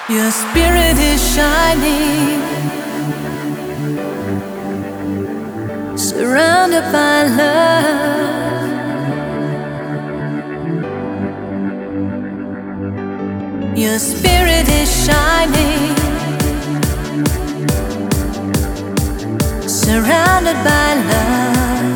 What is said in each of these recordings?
Your spirit is shining, surrounded by love. Your spirit is shining, surrounded by love.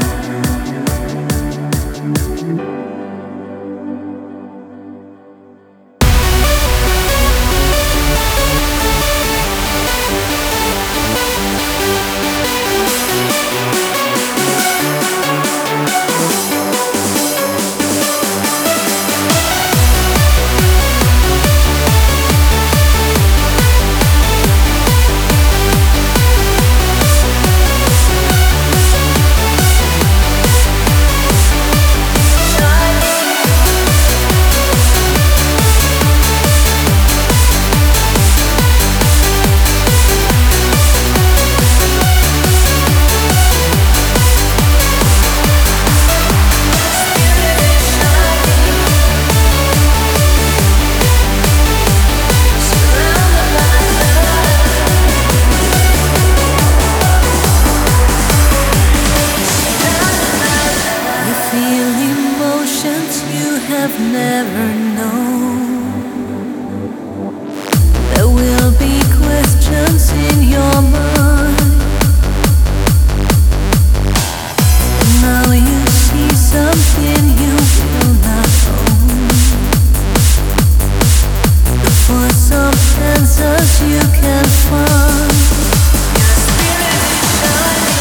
Have never known. There will be questions in your mind. Now you see something you will not own. Look for some answers you can find. Your spirit is shining.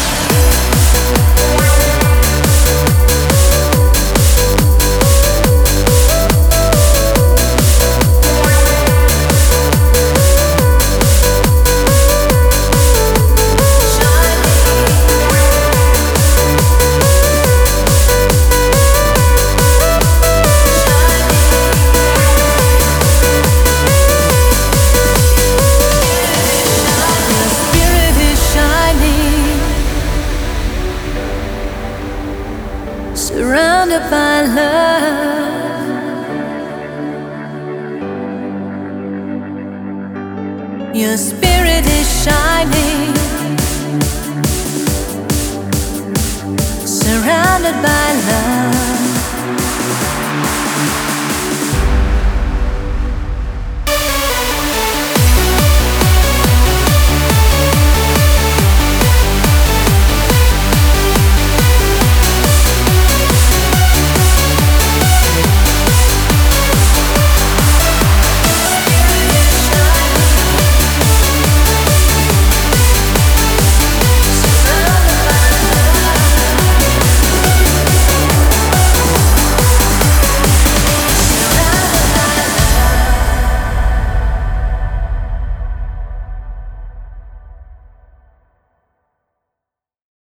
Surrounded by love. Your spirit is shining, surrounded by love.